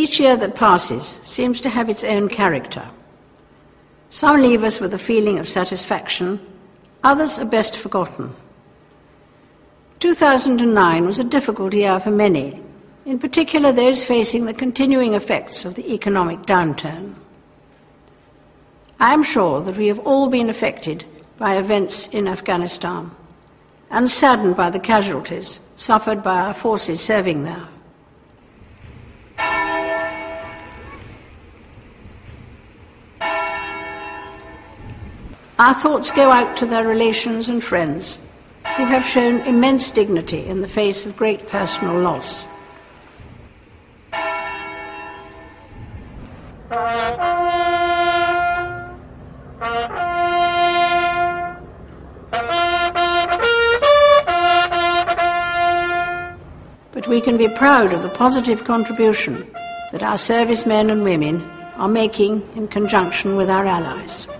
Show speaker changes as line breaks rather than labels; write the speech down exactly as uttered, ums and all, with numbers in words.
Each year that passes seems to have its own character. Some leave us with a feeling of satisfaction, others are best forgotten. two thousand nine was a difficult year for many, in particular those facing the continuing effects of the economic downturn. I am sure that we have all been affected by events in Afghanistan and saddened by the casualties suffered by our forces serving there. Our thoughts go out to their relations and friends who have shown immense dignity in the face of great personal loss. But we can be proud of the positive contribution that our servicemen and women are making in conjunction with our allies.